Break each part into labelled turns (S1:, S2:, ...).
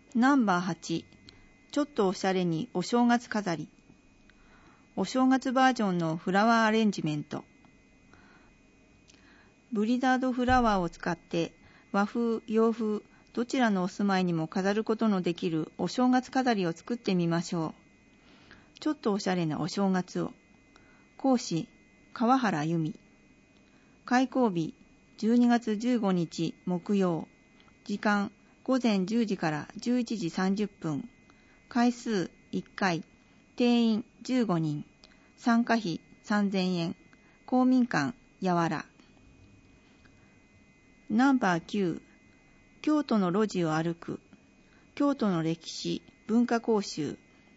S1: ナンバー8、ちょっとおしゃれにお正月飾り。お正月バージョンのフラワーアレンジメント。ブリザードフラワーを使って和風、洋風、どちらのお住まいにも飾ることのできるお正月飾りを作ってみましょう。ちょっとおしゃれなお正月を。講師、川原由美。開講日、12月15日木曜。時間、午前10時から11時30分。回数1回。定員15人。参加費3000円。公民館、やわら。ナンバー9、京都の路地を歩く。京都の歴史、文化講習。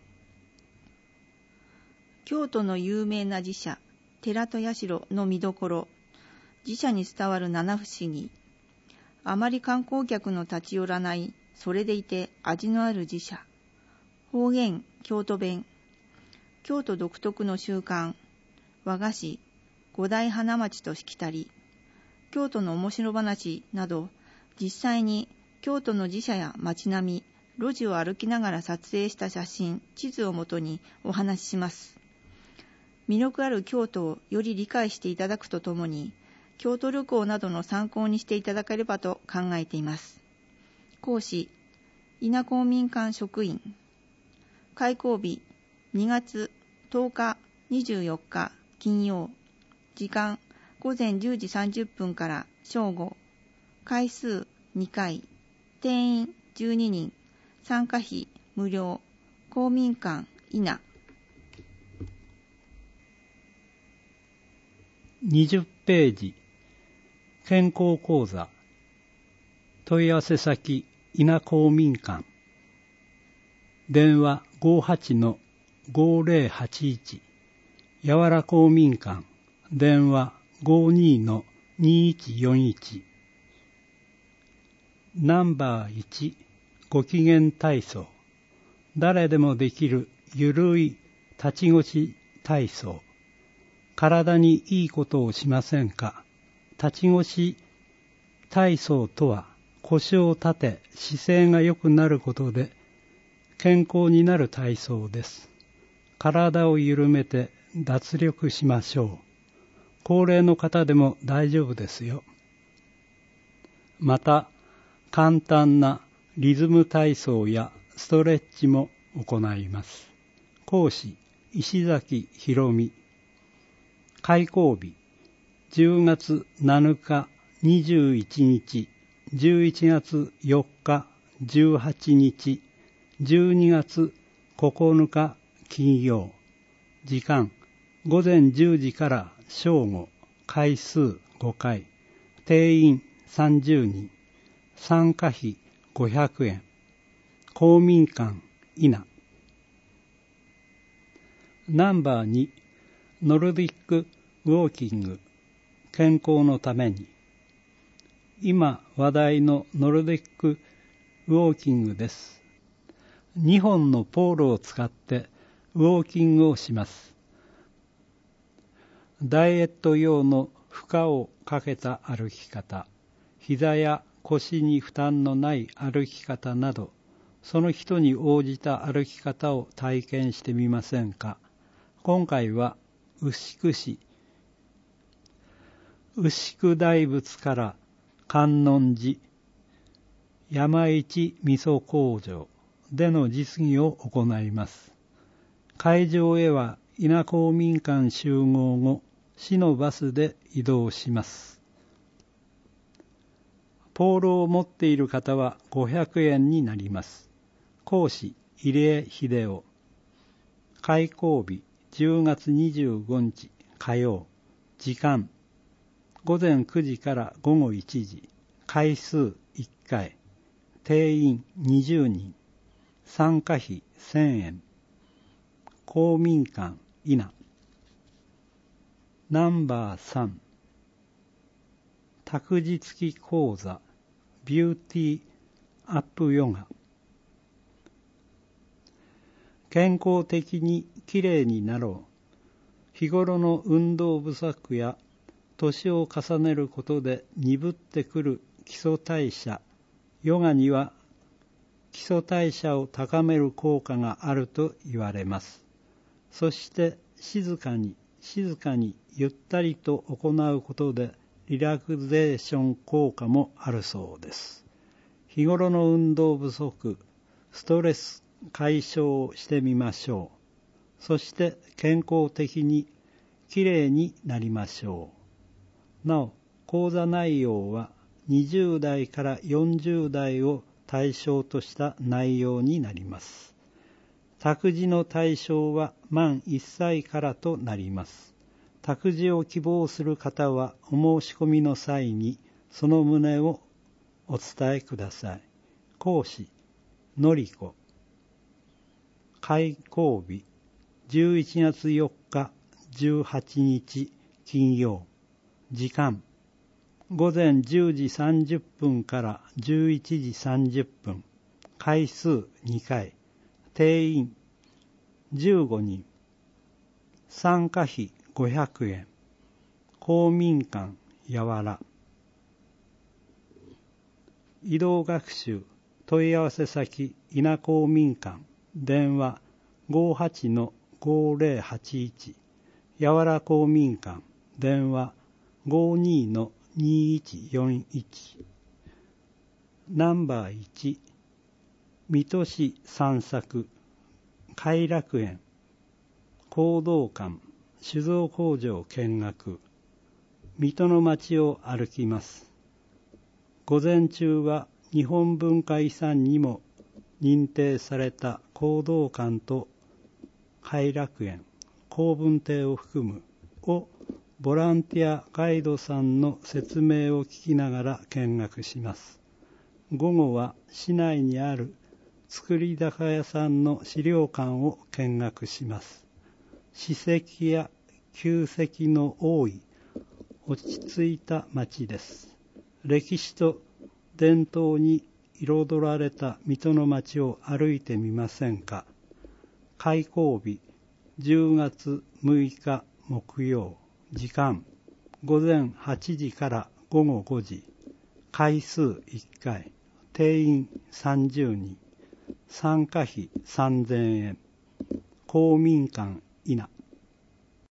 S1: 京都の有名な寺社、寺と社の見どころ。寺社に伝わる七不思議。あまり観光客の立ち寄らない、それでいて味のある寺社。方言、京都弁。京都独特の習慣。和菓子、五代花町としきたり。京都の面白話など、実際に京都の寺社や街並み、路地を歩きながら撮影した写真、地図をもとにお話しします。魅力ある京都をより理解していただくとともに、京都旅行などの参考にしていただければと考えています。講師、伊那公民館職員。開講日、2月10日、24日、金曜。時間、午前10時30分から正午。回数2回。定員12人。参加費無料。公民館、伊那。
S2: 20ページ。健康講座。問い合わせ先、伊那公民館。電話58-5081。やわら公民館。電話52-2141。ナンバー1、ご機嫌体操。誰でもできるゆるい立ち腰体操。体にいいことをしませんか？立ち腰体操とは、腰を立て姿勢が良くなることで健康になる体操です。体を緩めて脱力しましょう。高齢の方でも大丈夫ですよ。また、簡単なリズム体操やストレッチも行います。講師、石崎博美。開講日、10月7日、21日、11月4日、18日、12月9日金曜。時間、午前10時から正午。回数5回。定員30人。参加費500円。公民館、伊那。ナンバー2、ノルディックウォーキング。健康のために。今話題のノルディックウォーキングです。2本のポールを使ってウォーキングをします。ダイエット用の負荷をかけた歩き方、膝や腰に負担のない歩き方など、その人に応じた歩き方を体験してみませんか。今回は牛久市、牛久大仏から観音寺、山一味噌工場での実技を行います。会場へは伊那公民館集合後、市のバスで移動します。ポールを持っている方は500円になります。講師、入江秀夫。開講日、10月25日火曜。時間、午前9時から午後1時。回数1回。定員20人。参加費1000円。公民館、伊那。ナンバー3、託児付き講座、ビューティーアップヨガ。健康的にきれいになろう。日頃の運動不足や年を重ねることで鈍ってくる基礎代謝、ヨガには基礎代謝を高める効果があると言われます。そして静かにゆったりと行うことでリラクゼーション効果もあるそうです。日頃の運動不足、ストレス解消をしてみましょう。そして健康的にきれいになりましょう。なお、講座内容は20代から40代を対象とした内容になります。託児の対象は満1歳からとなります。託児を希望する方はお申し込みの際にその旨をお伝えください。講師、のりこ。開講日、11月4日、18日、金曜。時間、午前10時30分から11時30分。回数2回。定員15人。参加費500円。公民館やわら。移動学習問い合わせ先稲公民館。電話 58-5081。やわら公民館。電話 52-2141。ナンバー1、水戸市散策、偕楽園、講道館、酒造工場見学、水戸の町を歩きます。午前中は日本文化遺産にも認定された講道館と偕楽園、公文亭を含むをボランティアガイドさんの説明を聞きながら見学します。午後は市内にある造り酒屋さんの資料館を見学します。史跡や旧跡の多い落ち着いた町です。歴史と伝統に彩られた水戸の町を歩いてみませんか。開講日10月6日木曜。時間午前8時から午後5時。回数1回。定員30人。参加費3000円。公民館稲。